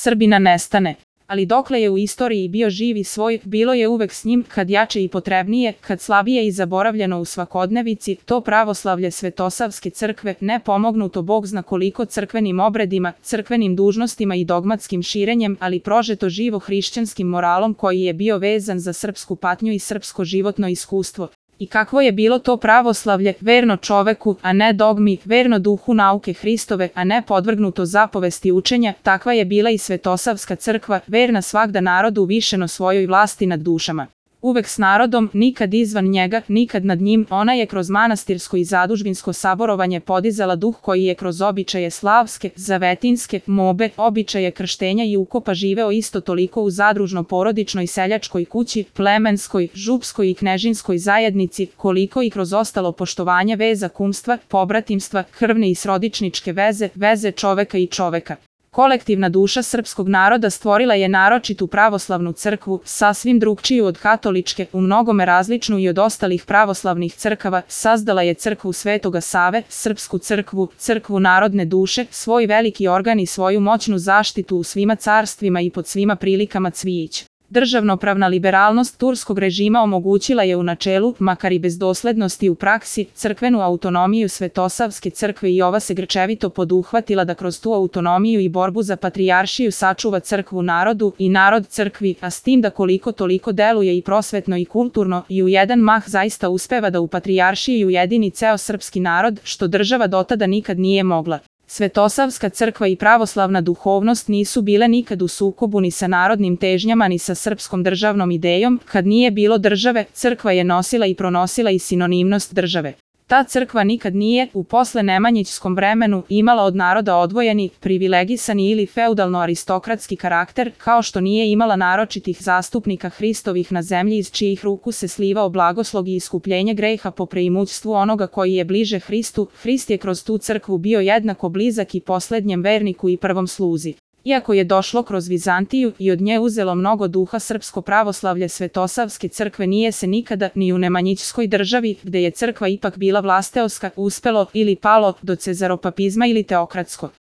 Srbina nestane. Ali dokle je u istoriji bio živ i svoj, bilo je uvek s njim, kad jače i potrebnije, kad slabije i zaboravljeno u svakodnevici, to pravoslavlje Svetosavske crkve, ne pomognuto Bog zna koliko crkvenim obredima, crkvenim dužnostima i dogmatskim širenjem, ali prožeto živo hrišćanskim moralom koji je bio vezan za srpsku patnju i srpsko životno iskustvo. I kakvo je bilo to pravoslavlje, verno čoveku, a ne dogmi, verno duhu nauke Hristove, a ne podvrgnuto zapovesti učenja, takva je bila i Svetosavska crkva, verna svagda narodu višeno svojoj vlasti nad dušama. Uvek s narodom, nikad izvan njega, nikad nad njim, ona je kroz manastirsko i zadužbinsko saborovanje podizala duh koji je kroz običaje slavske, zavetinske, mobe, običaje krštenja i ukopa živeo isto toliko u zadružno-porodičnoj seljačkoj kući, plemenskoj, župskoj i knežinskoj zajednici, koliko i kroz ostalo poštovanje veza kumstva, pobratimstva, krvne i srodičničke veze, veze čoveka i čoveka. Kolektivna duša srpskog naroda stvorila je naročitu pravoslavnu crkvu, sasvim drugčiju od katoličke, u mnogome različnu i od ostalih pravoslavnih crkava, sazdala je crkvu Svetoga Save, srpsku crkvu, crkvu narodne duše, svoj veliki organ i svoju moćnu zaštitu u svima carstvima i pod svima prilikama cvijić. Državnopravna liberalnost turskog režima omogućila je u načelu, makar i bez doslednosti u praksi, crkvenu autonomiju Svetosavske crkve i ova se grčevito poduhvatila da kroz tu autonomiju i borbu za patrijaršiju sačuva crkvu narodu i narod crkvi, a s tim da koliko toliko deluje i prosvetno i kulturno i u jedan mah zaista uspeva da u patrijaršiji ujedini ceo srpski narod, što država dotada nikad nije mogla. Svetosavska crkva i pravoslavna duhovnost nisu bile nikad u sukobu ni sa narodnim težnjama ni sa srpskom državnom idejom, kad nije bilo države, crkva je nosila i pronosila i sinonimnost države. Ta crkva nikad nije, u posle nemanjićskom vremenu, imala od naroda odvojeni, privilegisani ili feudalno-aristokratski karakter, kao što nije imala naročitih zastupnika Hristovih na zemlji iz čijih ruku se slivao blagoslov i iskupljenje greha po preimućstvu onoga koji je bliže Hristu. Hrist je kroz tu crkvu bio jednako blizak i poslednjem verniku i prvom sluzi. Iako je došlo kroz Vizantiju i od nje uzelo mnogo duha srpsko pravoslavlje Svetosavske crkve nije se nikada, ni u nemanjićskoj državi, gde je crkva ipak bila vlasteoska, uspelo ili palo do cezaropapizma ili teokratsko.